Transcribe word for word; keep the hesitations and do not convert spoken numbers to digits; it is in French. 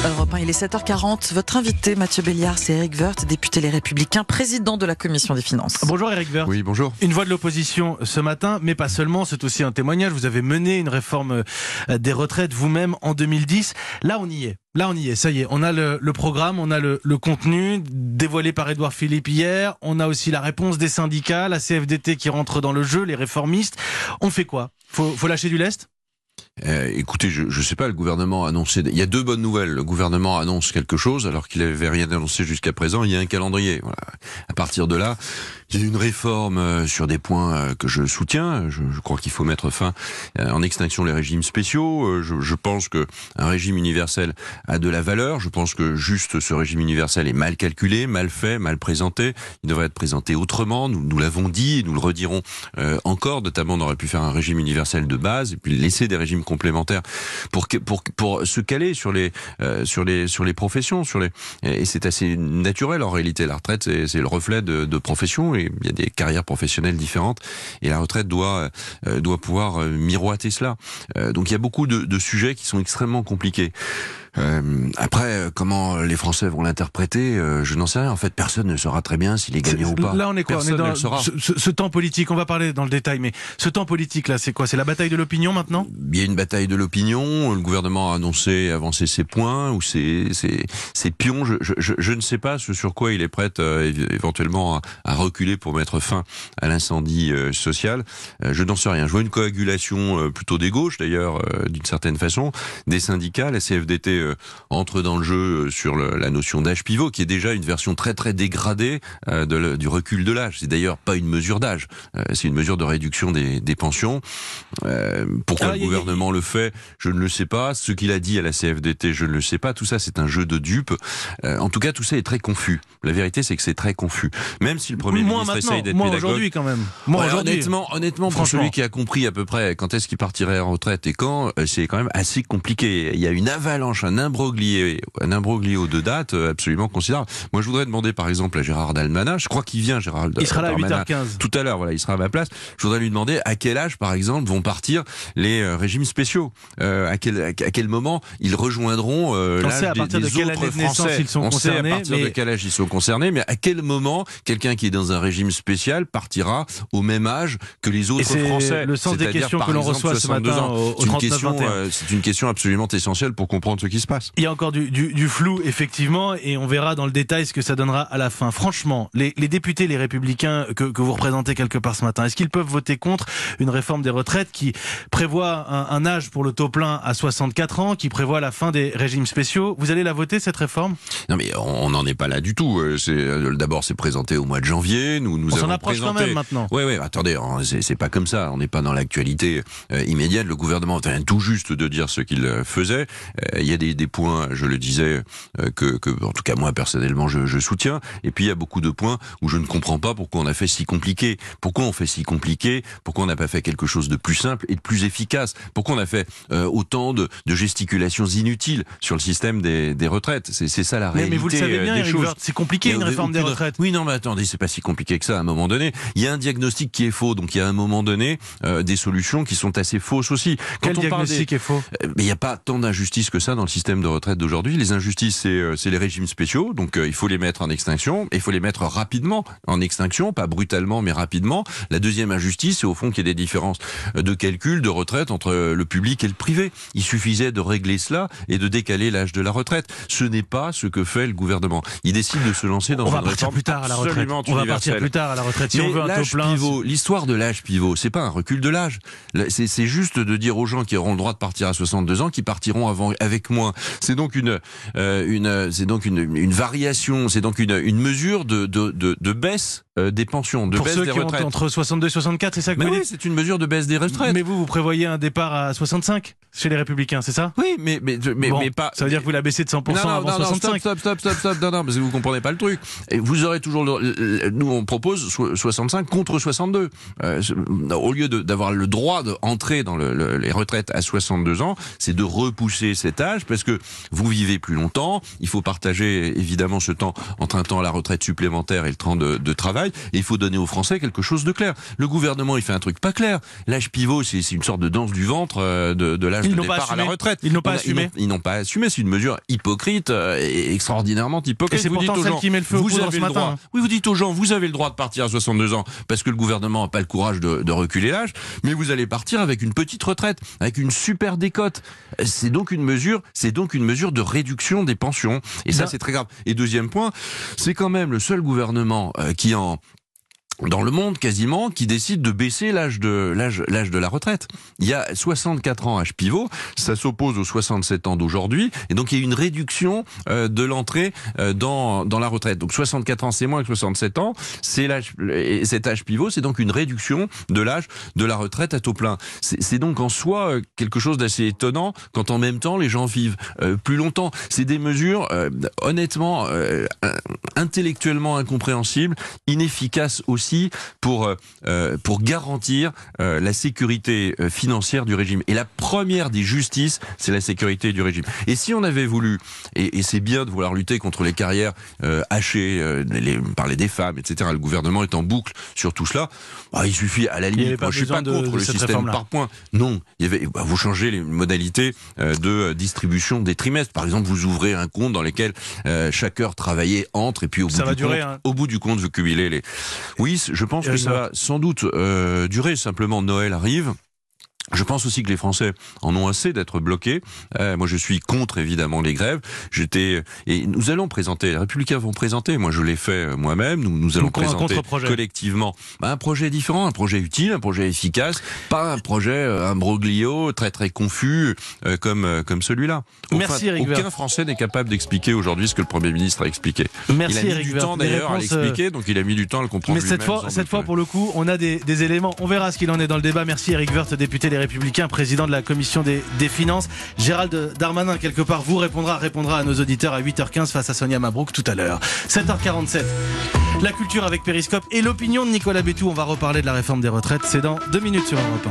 Europe un, il est sept heures quarante. Votre invité, Mathieu Béliard, c'est Éric Woerth, député Les Républicains, président de la Commission des Finances. Bonjour Éric Woerth. Oui, bonjour. Une voix de l'opposition ce matin, mais pas seulement, c'est aussi un témoignage. Vous avez mené une réforme des retraites vous-même en deux mille dix. Là, on y est. Là, on y est. Ça y est. On a le, le programme, on a le, le contenu dévoilé par Édouard Philippe hier. On a aussi la réponse des syndicats, la C F D T qui rentre dans le jeu, les réformistes. On fait quoi ? Faut, faut lâcher du lest ? Euh, écoutez, je ne sais pas, le gouvernement a annoncé... Il y a deux bonnes nouvelles. Le gouvernement annonce quelque chose alors qu'il n'avait rien annoncé jusqu'à présent. Il y a un calendrier. Voilà. À partir de là, il y a une réforme sur des points que je soutiens. Je, je crois qu'il faut mettre fin en extinction les régimes spéciaux. Je, je pense qu'un régime universel a de la valeur. Je pense que juste ce régime universel est mal calculé, mal fait, mal présenté. Il devrait être présenté autrement. Nous, nous l'avons dit et nous le redirons euh, encore. Notamment, on aurait pu faire un régime universel de base et puis laisser des régimes complémentaires pour pour pour se caler sur les euh, sur les sur les professions, sur les et c'est assez naturel en réalité. La retraite c'est, c'est le reflet de, de professions et il y a des carrières professionnelles différentes et la retraite doit euh, doit pouvoir euh, miroiter cela. Euh, donc il y a beaucoup de, de sujets qui sont extrêmement compliqués. Euh, après, comment les Français vont l'interpréter, euh, je n'en sais rien. En fait, personne ne saura très bien s'il est gagnant ou pas. Là, on est quoi ? Personne On est dans ce, ce, ce temps politique. On va parler dans le détail, mais ce temps politique là, c'est quoi ? C'est la bataille de l'opinion maintenant ? Il y a une bataille de l'opinion. Le gouvernement a annoncé avancer ses points ou ses, ses, ses pions. Je, je, je ne sais pas ce sur quoi il est prêt euh, éventuellement à, à reculer pour mettre fin à l'incendie euh, social. Euh, je n'en sais rien. Je vois une coagulation euh, plutôt des gauches, d'ailleurs, euh, d'une certaine façon, des syndicats, la C F D T entre dans le jeu sur le, la notion d'âge pivot, qui est déjà une version très très dégradée euh, de le, du recul de l'âge. C'est d'ailleurs pas une mesure d'âge, euh, c'est une mesure de réduction des, des pensions. Euh, pourquoi Alors, le gouvernement a... le fait, je ne le sais pas. Ce qu'il a dit à la C F D T, je ne le sais pas. Tout ça, c'est un jeu de dupes. Euh, en tout cas, tout ça est très confus. La vérité, c'est que c'est très confus. Même si le Premier moi ministre maintenant, essaye d'être moi pédagogue. Aujourd'hui, quand même. Moi ouais, aujourd'hui. Honnêtement, honnêtement, pour celui qui a compris à peu près quand est-ce qu'il partirait en retraite et quand, c'est quand même assez compliqué. Il y a une avalanche, un imbroglio, un imbroglio de dates absolument considérable. Moi, je voudrais demander, par exemple, à Gérard Darmanin, je crois qu'il vient, Gérard Darmanin. Il sera là à huit heures quinze. Tout à l'heure, voilà, il sera à ma place. Je voudrais lui demander à quel âge, par exemple, vont partir les euh, régimes spéciaux. Euh, à quel à quel moment ils rejoindront euh, l'âge sait à partir des, de des quelle autres année de naissance Français. ils sont On concernés, sait à partir mais... de quel âge ils sont concernés, mais à quel moment quelqu'un qui est dans un régime spécial partira au même âge que les autres Et c'est Français. Le sens des questions que l'on reçoit ce matin au, au trente-neuf vingt et un. Euh, c'est une question absolument essentielle pour comprendre ce qui se passe. Il y a encore du, du, du flou, effectivement, et on verra dans le détail ce que ça donnera à la fin. Franchement, les, les députés, les Républicains que, que vous représentez quelque part ce matin, est-ce qu'ils peuvent voter contre une réforme des retraites qui prévoit un, un âge pour le taux plein à soixante-quatre ans, qui prévoit la fin des régimes spéciaux ? Vous allez la voter, cette réforme ? Non, mais on n'en est pas là du tout. C'est, d'abord, c'est présenté au mois de janvier. Nous, nous on avons s'en approche présenté... quand même maintenant. Oui, oui, attendez, c'est, c'est pas comme ça. On n'est pas dans l'actualité euh, immédiate. Le gouvernement vient tout juste de dire ce qu'il faisait. Euh, il y a des, des points, je le disais, euh, que, que, en tout cas moi personnellement, je, je soutiens. Et puis il y a beaucoup de points où je ne comprends pas pourquoi on a fait si compliqué. Pourquoi on fait si compliqué ? Pourquoi on n'a pas fait quelque chose de plus simple et de plus efficace ? Pourquoi on a fait euh, autant de, de gesticulations inutiles sur le système des, des retraites ? C'est, c'est ça la réalité. Mais, mais vous le savez bien, des Éric choses. Woerth, c'est compliqué une réforme des retraites. Oui, non, mais attendez, c'est pas si compliqué que ça à un moment donné. Il y a un diagnostic qui est faux, donc il y a à un moment donné euh, des solutions qui sont assez fausses aussi. Quand Quel on diagnostic des... est faux ? Mais il n'y a pas tant d'injustices que ça dans le système de retraite d'aujourd'hui. Les injustices, c'est, euh, c'est les régimes spéciaux, donc euh, il faut les mettre en extinction, et il faut les mettre rapidement en extinction, pas brutalement, mais rapidement. La deuxième injustice, c'est au fond qu'il y ait des différences de calcul de retraite entre le public et le privé. Il suffisait de régler cela et de décaler l'âge de la retraite. Ce n'est pas ce que fait le gouvernement. Il décide de se lancer dans on une va partir réforme plus tard à la retraite. absolument On va partir plus tard à la retraite. Si mais on veut un l'âge taux plein, pivot, c'est... l'histoire de l'âge pivot, c'est pas un recul de l'âge. C'est, c'est juste de dire aux gens qui auront le droit de partir à soixante-deux ans, qui partiront avant, avec moins. C'est donc une, euh, une, c'est donc une, une variation, c'est donc une, une mesure de, de, de, de baisse euh, des pensions, de Pour baisse ceux des qui retraites. ont entre soixante-deux et soixante-quatre, c'est ça que Mais vous oui, dites ? c'est une mesure de baisse des retraites. Mais vous, vous prévoyez un départ à soixante-cinq chez les Républicains, c'est ça ? Oui, mais mais mais, bon, mais pas. Ça veut dire que vous la baissez de cent pour cent non, non, avant non, non, soixante-cinq. Stop, stop, stop, stop, stop, non, non, parce que vous comprenez pas le truc. Et vous aurez toujours, le, nous on propose soixante-cinq contre soixante-deux. Euh, au lieu de, d'avoir le droit d'entrer dans le, le, les retraites à soixante-deux ans, c'est de repousser cet âge parce que vous vivez plus longtemps. Il faut partager évidemment ce temps entre un temps à la retraite supplémentaire et le temps de, de travail. travail et il faut donner aux Français quelque chose de clair. Le gouvernement, il fait un truc pas clair. L'âge pivot, c'est, c'est une sorte de danse du ventre euh, de, de l'âge ils de départ à la retraite. Ils n'ont pas a, assumé. Ils n'ont, ils n'ont pas assumé. C'est une mesure hypocrite euh, et extraordinairement hypocrite. Et c'est vous pourtant dites aux celle gens, qui met le feu au vous poudre avez ce le matin. droit. Oui, vous dites aux gens, vous avez le droit de partir à soixante-deux ans parce que le gouvernement n'a pas le courage de, de reculer l'âge, mais vous allez partir avec une petite retraite, avec une super décote. C'est donc une mesure, c'est donc une mesure de réduction des pensions. Et ça, Ben... c'est très grave. Et deuxième point, c'est quand même le seul gouvernement euh, qui en dans le monde quasiment, qui décide de baisser l'âge de l'âge l'âge de la retraite. Il y a soixante-quatre ans âge pivot, ça s'oppose aux soixante-sept ans d'aujourd'hui, et donc il y a une réduction euh, de l'entrée euh, dans dans la retraite. Donc soixante-quatre ans c'est moins que soixante-sept ans, c'est l'âge, et cet âge pivot, c'est donc une réduction de l'âge de la retraite à taux plein. C'est, c'est donc en soi quelque chose d'assez étonnant quand en même temps les gens vivent euh, plus longtemps. C'est des mesures euh, honnêtement euh, intellectuellement incompréhensibles, inefficaces aussi pour euh, pour garantir euh, la sécurité financière du régime. Et la première des justices, c'est la sécurité du régime. Et si on avait voulu, et, et c'est bien de vouloir lutter contre les carrières euh, hachées, euh, les, parler des femmes, et cetera. Le gouvernement est en boucle sur tout cela. Bah, il suffit, à la limite, moi, je suis pas de, contre de le système par points. Non, il y avait, bah, vous changez les modalités euh, de distribution des trimestres. Par exemple, vous ouvrez un compte dans lequel euh, chaque heure travaillée entre, et puis au bout ça du va durer, compte, hein. au bout du compte, vous cumulez les. Oui. Je pense que ça va sans doute euh, durer. Simplement, Noël arrive. Je pense aussi que les Français en ont assez d'être bloqués. Euh, moi, je suis contre évidemment les grèves. J'étais et nous allons présenter. Les Républicains vont présenter. Moi, je l'ai fait moi-même. Nous, nous allons Donc, présenter collectivement un projet différent, un projet utile, un projet efficace, pas un projet euh, imbroglio très très confus euh, comme euh, comme celui-là. Enfin, Merci, Éric aucun Woerth. Français n'est capable d'expliquer aujourd'hui ce que le Premier ministre a expliqué. Merci, il a mis Éric du Woerth. temps d'ailleurs à réponses, l'expliquer, donc il a mis du temps à le comprendre. Mais cette fois, cette fois, pour le coup, on a des, des éléments. On verra ce qu'il en est dans le débat. Merci, Éric Woerth, député Les Républicains, président de la commission des, des finances. Gérald Darmanin, quelque part, vous répondra, répondra à nos auditeurs à huit heures quinze face à Sonia Mabrouk tout à l'heure. sept heures quarante-sept. La culture avec Périscope et l'opinion de Nicolas Bétou. On va reparler de la réforme des retraites. C'est dans deux minutes sur Europe un.